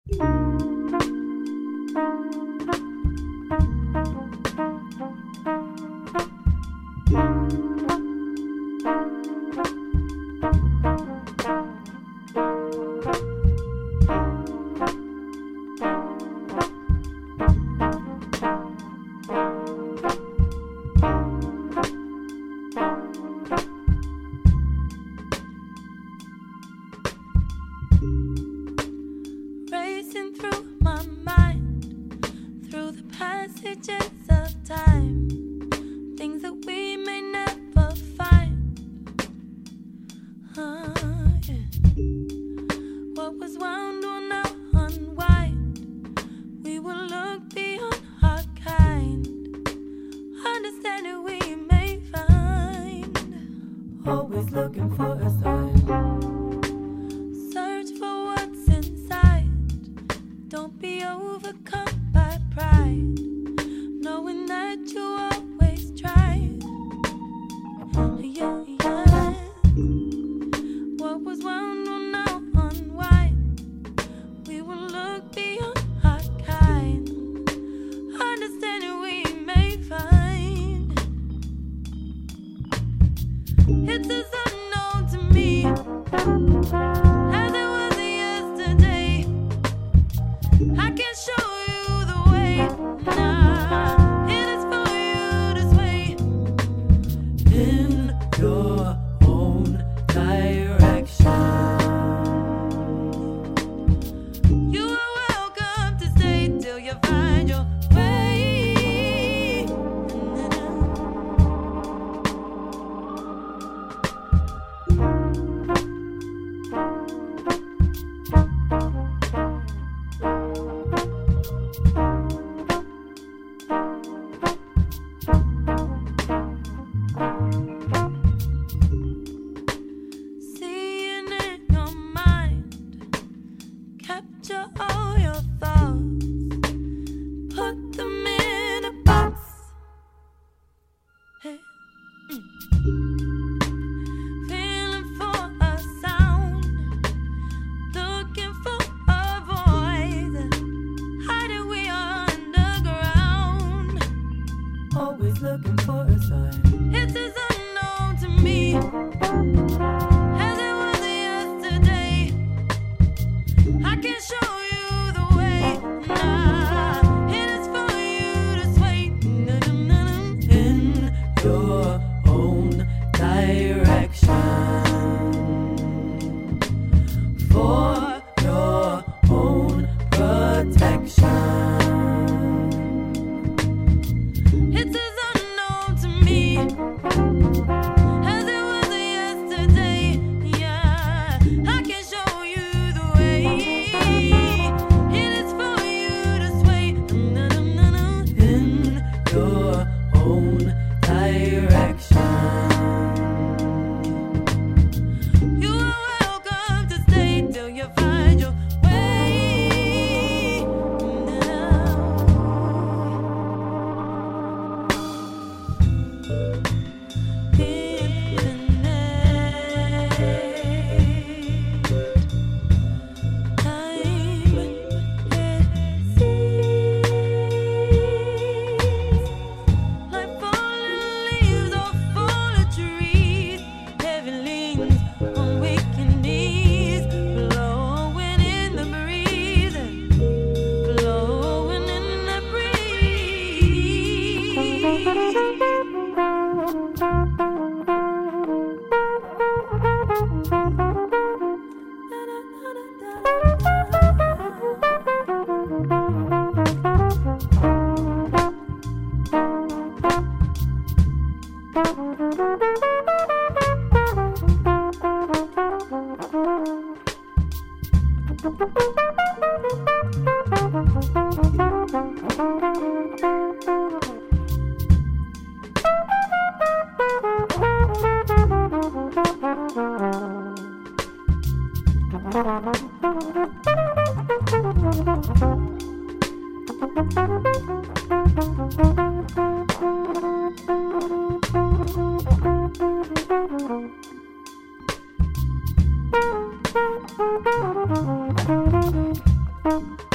Racing through my mind, through the passages of time, things that we may never find. Yeah. What was wound will now unwind. We will look beyond our kind, understanding we may find. Always looking for a sign. Search for what's inside. Don't be overcome by pride, knowing that you always tried. Yeah, yeah. What was wound will now unwind. We will look beyond our kind, understanding we may find. It's as unknown to me as it was yesterday. I can show you the way. Nah, it is for you to sway in your own direction. You are welcome to stay till you find your way. Seeing in your mind, capture all your thoughts, put them in a box. Hey. Feeling for a sound, looking for a voice, hiding we are underground. Always looking for a sign. It's as unknown to me as it was yesterday. I can show you the way. Nah, it is for you to sway in your own direction, for your own protection. It's as unknown to me as it was yesterday. Yeah, I can show you the way. It is for you to sway in your own direction. You are welcome to stay till you find your way. Like falling leaves or fallen trees, heavy leans on weakened knees, blowing in the breeze, blowing in the Thank you.